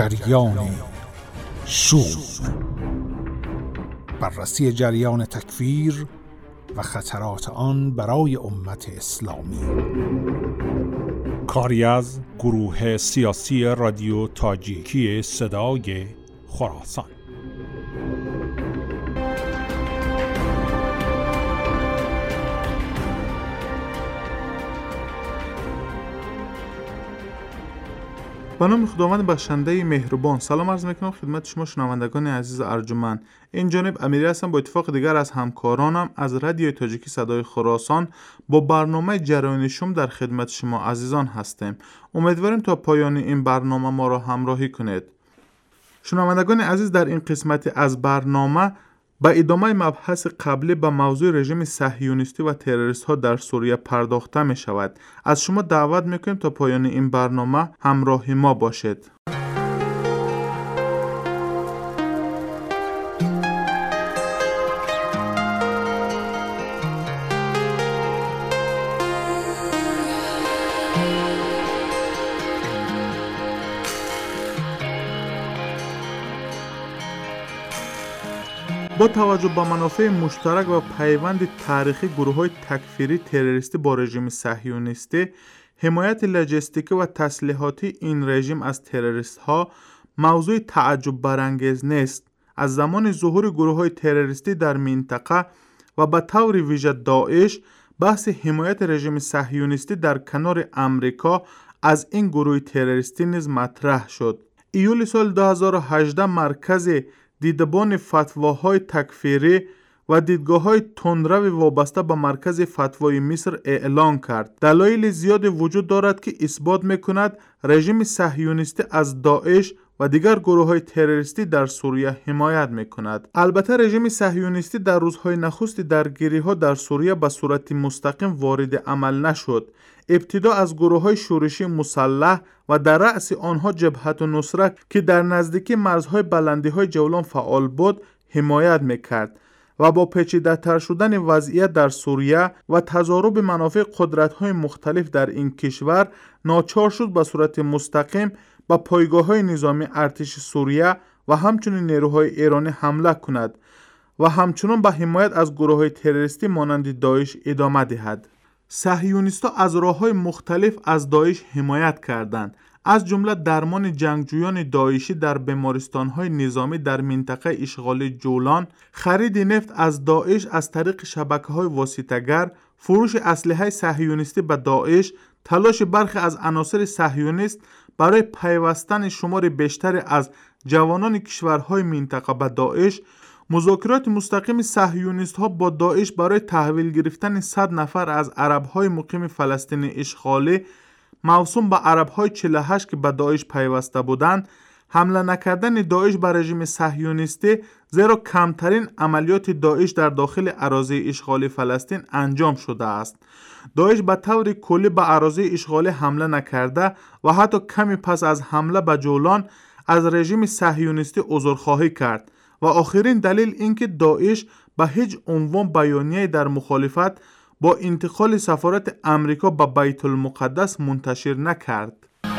جریان شور، بررسی جریان تکفیر و خطرات آن برای امت اسلامی. کاری از گروه سیاسی رادیو تاجیکی صدای خراسان. به نام خداوند بخشنده مهربان. سلام عرض میکنم خدمت شما شنوندگان عزیز ارجمند. این جانب امیری هستم با اتفاق دیگر از همکارانم از رادیو تاجیکی صدای خراسان با برنامه جریان شوم در خدمت شما عزیزان هستیم. امیدواریم تا پایان این برنامه ما را همراهی کنید. شنوندگان عزیز، در این قسمت از برنامه به ادامه مبحث قبلی به موضوع رژیم صهیونیستی و تروریست ها در سوریه پرداخته می شود. از شما دعوت میکنیم تا پایان این برنامه همراه ما باشید. با توجه به منافع مشترک و پیوند تاریخی گروه‌های تکفیری تروریستی با رژیم صهیونیستی، حمایت لوجستیکی و تسلیحاتی این رژیم از تروریست‌ها موضوع تعجب برانگیز نیست. از زمان ظهور گروه‌های تروریستی در منطقه و به طور ویژه داعش، بحث حمایت رژیم صهیونیستی در کنار امریکا از این گروه تروریستی نیز مطرح شد. ایول سال 2018 مرکز دیدبان فتواهای تکفیری و دیدگاه‌های تندرو وابسته به مرکز فتوای مصر اعلان کرد دلایل زیاد وجود دارد که اثبات می‌کند رژیم صهیونیستی از داعش و دیگر گروه‌های تروریستی در سوریه حمایت می‌کند. البته رژیم صهیونیستی در روزهای نخست درگیری‌ها در سوریه به صورت مستقیم وارد عمل نشد. ابتدا از گروه‌های شورشی مسلح و در رأس آنها جبهت النصره که در نزدیکی مرزهای بلندی‌های جولان فعال بود حمایت می‌کرد و با پیچیده‌تر شدن وضعیت در سوریه و تضارب منافع قدرت‌های مختلف در این کشور ناچار شد به صورت مستقیم به پایگاه‌های نظامی ارتش سوریه و همچنین نیروهای ایرانی حمله کند و همچنین به حمایت از گروه‌های تروریستی مانند داعش ادامه دهد. صهیونیست‌ها از راه‌های مختلف از داعش حمایت کردند، از جمله درمان جنگجویان داعشی در بیمارستان‌های نظامی در منطقه اشغالی جولان، خرید نفت از داعش از طریق شبکه‌های واسطه‌گر، فروش اسلحه صهیونیستی به داعش، تلاش برخی از عناصر صهیونیست برای پیوستن شمار بیشتر از جوانان کشورهای منطقه به داعش، مذاکرات مستقیم صهیونیست‌ها با داعش برای تحویل گرفتن 100 نفر از عرب‌های مقیم فلسطین اشغالی موسوم به عرب‌های 48 که به داعش پیوسته بودند، حمله نکردن داعش بر رژیم صهیونیستی، زیرا کمترین عملیات داعش در داخل اراضی اشغالی فلسطین انجام شده است. داعش به طور کلی به اراضی اشغالی حمله نکرده و حتی کمی پس از حمله به جولان از رژیم صهیونیستی عذرخواهی کرد و آخرین دلیل اینکه داعش به هیچ عنوان بیانیه در مخالفت با انتقال سفارت امریکا به بیت المقدس منتشر نکرد.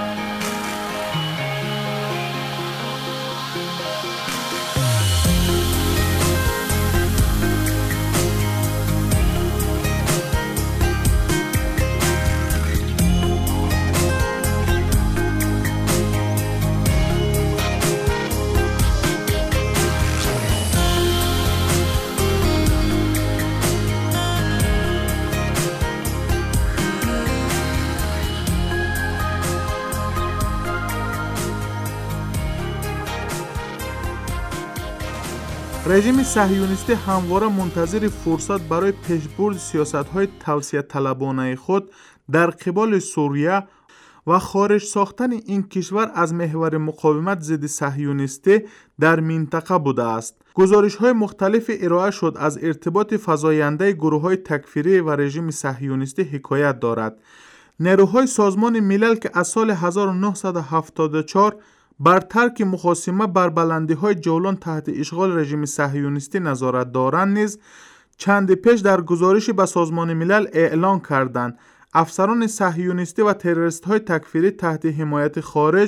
رژیم صهیونیستی همواره منتظر فرصت برای پیشبرد سیاست‌های توسعه طلبانه خود در قبال سوریه و خارج ساختن این کشور از محور مقاومت ضد صهیونیستی در منطقه بوده است. گزارش‌های مختلف ارائه شد از ارتباط فزاینده گروه‌های تکفیری و رژیم صهیونیستی حکایت دارد. نیروهای سازمان ملل که از سال 1974 بر ترک مخاصمه بر بلندی‌های جولان تحت اشغال رژیم صهیونیستی نظارت دارند نیز چند پیش در گزارشی به سازمان ملل اعلان کردند افسران صهیونیستی و تروریست‌های تکفیری تحت حمایت خارج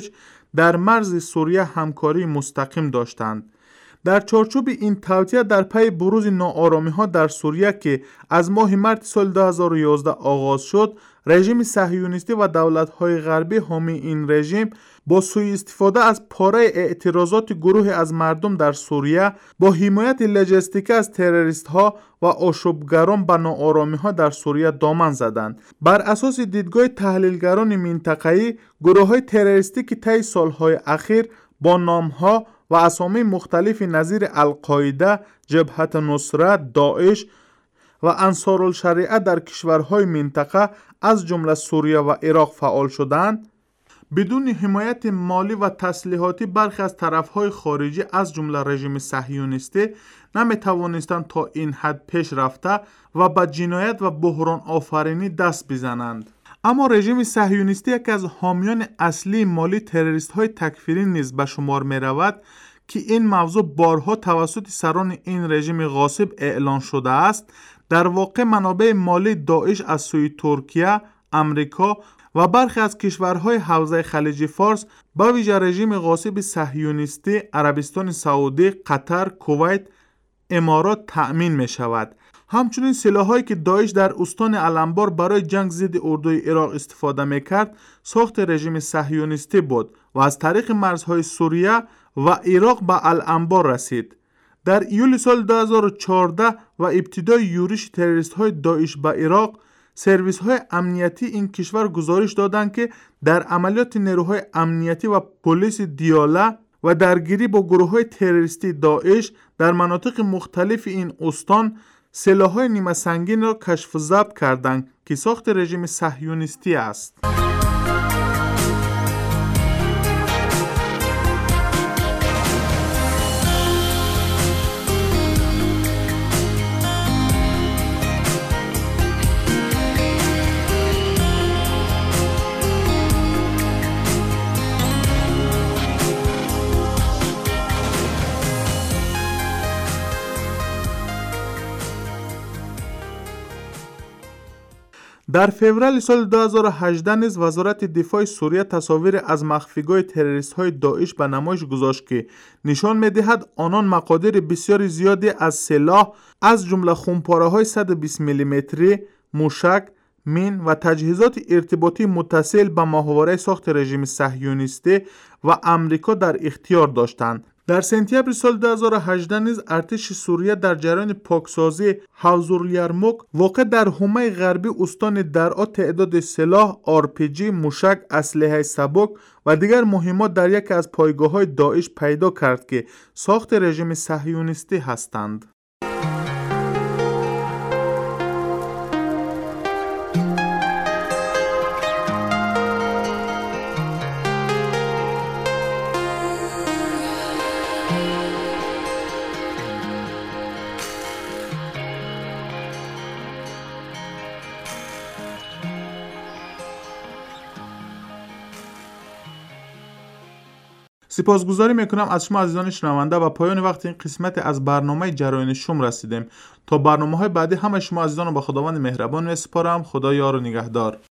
در مرز سوریه همکاری مستقیم داشتند. در چارچوب این توطئه در پی بروز ناآرامی‌ها در سوریه که از ماه مارس سال 2011 آغاز شد، رژیم صهیونیستی و دولت‌های غربی حامی این رژیم با سوء استفاده از پاره اعتراضات گروه از مردم در سوریه با حمایت لوجستیکی از تروریست‌ها و آشوبگران به ناآرامی‌ها در سوریه دامن زدند. بر اساس دیدگاه تحلیلگران منطقه‌ای، گروه‌های تروریستی که طی سال‌های اخیر با نام‌ها و اسامی مختلفی نظیر القاعده، جبهت نصرت، داعش و انصارالشریعه در کشورهای منطقه از جمله سوریه و عراق فعال شدند، بدون حمایت مالی و تسلیحاتی برخی از طرفهای خارجی از جمله رژیم صهیونیستی نمیتوانستند تا این حد پیش رفته و به جنایت و بحران آفرینی دست بزنند. اما رژیم صهیونیستی یکی از حامیان اصلی مالی تروریست های تکفیری نیز به شمار می رود که این موضوع بارها توسط سران این رژیم غاصب اعلان شده است. در واقع منابع مالی داعش از سوی ترکیه، امریکا و برخی از کشورهای حوزه خلیج فارس به ویژه رژیم غاصب صهیونیستی عربستان سعودی، قطر، کویت، امارات تأمین می شود. همچنین سلاحایی که داعش در استان الانبار برای جنگ ضد اردوی عراق استفاده میکرد ساخت رژیم صهیونیستی بود و از طریق مرزهای سوریه و عراق به الانبار رسید. در ایول سال 2014 و ابتدای یورش تروریست های داعش به عراق، سرویس های امنیتی این کشور گزارش دادند که در عملیات نیروهای امنیتی و پلیس دیاله و درگیری با گروه های تروریستی داعش در مناطق مختلف این استان سلاح‌های نیمه سنگین را کشف و ضبط کردند که ساخت رژیم صهیونیستی است. در فوریه سال 2018 نیز وزارت دفاع سوریه تصاویر از مخفیگاه تروریست‌های داعش به نمایش گذاشت که نشان می‌دهد آنان مقادیر بسیار زیادی از سلاح از جمله خمپاره‌های 120 میلیمتری، موشک، مین و تجهیزات ارتباطی متصل به ماهواره ساخت رژیم صهیونیستی و امریکا در اختیار داشتند. در سپتامبر سال 2018 نیز ارتش سوریه در جریان پاکسازی حوض الیرموک واقع در حومه غربی استان درعا تعداد سلاح، RPG، موشک، اسلحه سبک و دیگر مهمات در یکی از پایگاه‌های داعش پیدا کرد که ساخت رژیم صهیونیستی هستند. سپاسگزاری میکنم از شما عزیزان شنونده و پایان وقت این قسمت از برنامه جراین شوم رسیدیم. تا برنامه‌های بعدی همه شما عزیزان رو به خداوند مهربان میسپارم. خدا یار و نگهدار.